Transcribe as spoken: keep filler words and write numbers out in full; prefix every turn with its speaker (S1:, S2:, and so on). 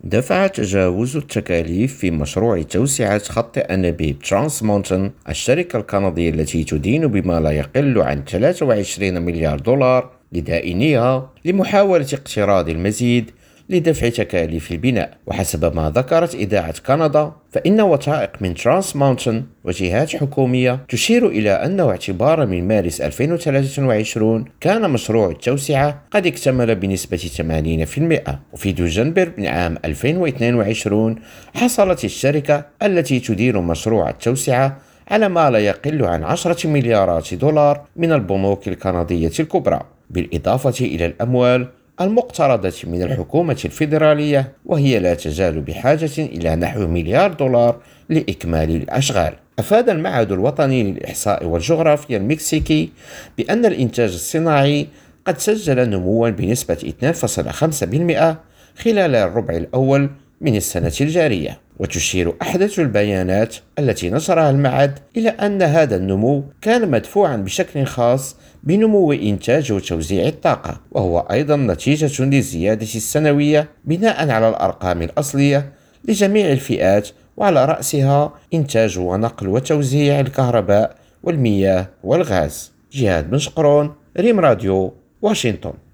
S1: دفع تجاوز التكاليف في مشروع توسعة خط أنابيب ترانس مونتن الشركة الكندية التي تدين بما لا يقل عن ثلاثة وعشرين مليار دولار لدائنيها لمحاولة اقتراض المزيد لدفع تكاليف البناء. وحسب ما ذكرت إذاعة كندا، فإن وثائق من ترانس ماونتن وجهات حكومية تشير إلى أنه اعتبارا من مارس ألفين وثلاثة وعشرين كان مشروع التوسعة قد اكتمل بنسبة ثمانين بالمئة. وفي دجنبر من عام ألفين واثنين وعشرين حصلت الشركة التي تدير مشروع التوسعة على ما لا يقل عن عشرة مليارات دولار من البنوك الكندية الكبرى، بالإضافة إلى الأموال المقترضة من الحكومة الفيدرالية، وهي لا تزال بحاجة إلى نحو مليار دولار لإكمال الأشغال. أفاد المعهد الوطني للإحصاء والجغرافيا المكسيكي بأن الإنتاج الصناعي قد سجل نموا بنسبة اثنين فاصلة خمسة بالمئة خلال الربع الأول من السنة الجارية. وتشير أحدث البيانات التي نشرها المعهد إلى أن هذا النمو كان مدفوعا بشكل خاص بنمو إنتاج وتوزيع الطاقة، وهو أيضا نتيجة للزيادة السنوية بناء على الأرقام الأصلية لجميع الفئات، وعلى رأسها إنتاج ونقل وتوزيع الكهرباء والمياه والغاز. جهاد بن شقرون، ريم راديو، واشنطن.